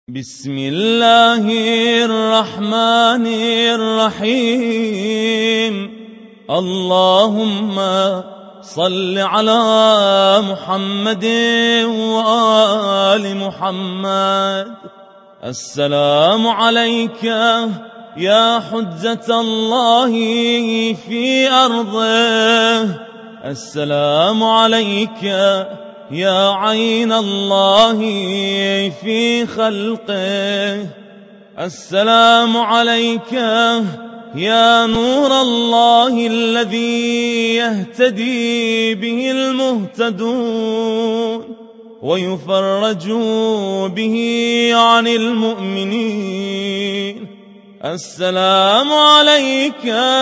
بسم الله الرحمن الرحيم. اللهم صل على محمد وآل محمد. السلام عليك يا حجة الله في أرضه، السلام عليك يا عين الله في خلقه، السلام عليك يا نور الله الذي يهتدي به المهتدون ويفرج به عن المؤمنين. السلام عليك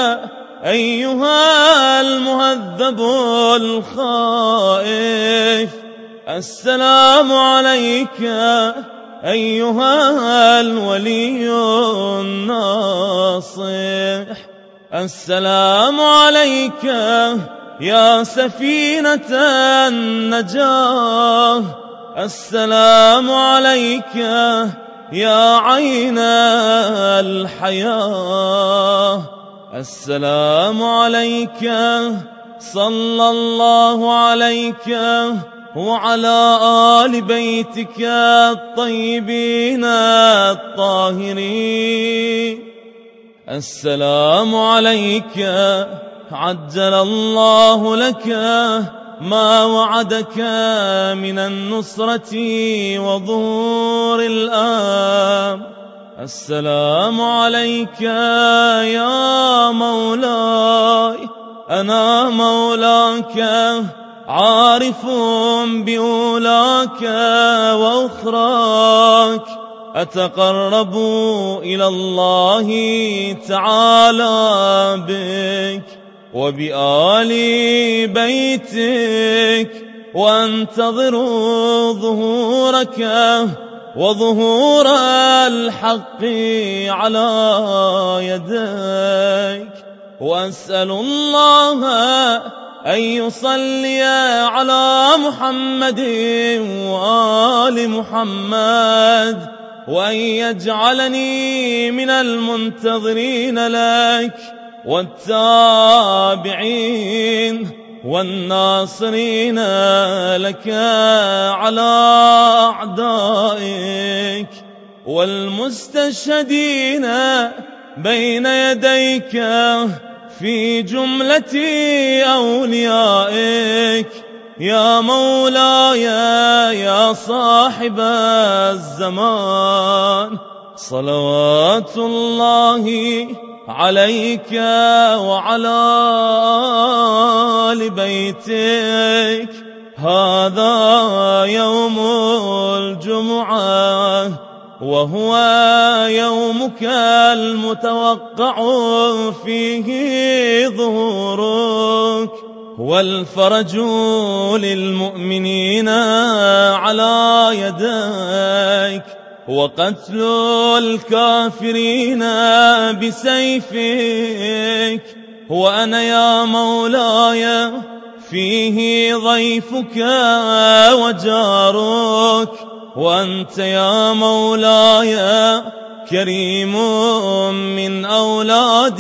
أيها المهذب الخائف، السلام عليك أيها الولي الناصح، السلام عليك يا سفينة النجاة، السلام عليك يا عين الحياة، السلام عليك صلى الله عليك وعلى آل بيتك الطيبين الطاهرين. السلام عليك عجل الله لك ما وعدك من النصرة وظهور الأمر. السلام عليك يا مولاي، أنا مولاك عارف بأولاك وأخراك، أتقرب إلى الله تعالى بك وبآل بيتك، وأنتظر ظهورك وظهور الحق على يديك. وأسأل الله أن يصلي على محمد وآل محمد، وأن يجعلني من المنتظرين لك والتابعين والناصرين لك على أعدائك، والمستشهدين بين يديك في جملة أوليائك. يا مولاي يا صاحب الزمان، صلوات الله عليك وعلى آل بيتك. هذا يوم الجمعة، وهو يومك المتوقع فيه ظهورك والفرج للمؤمنين على يديك، وقتل الكافرين بسيفك. وأنا يا مولاي فيه ضيفك وجارك، وأنت يا مولاي كريم من أولاد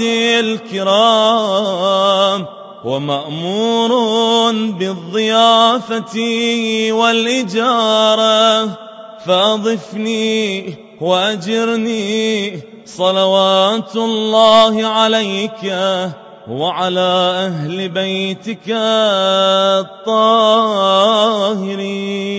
الكرام، ومأمور بالضيافة والإجارة، فأضفني وأجرني صلوات الله عليك وعلى أهل بيتك الطاهرين.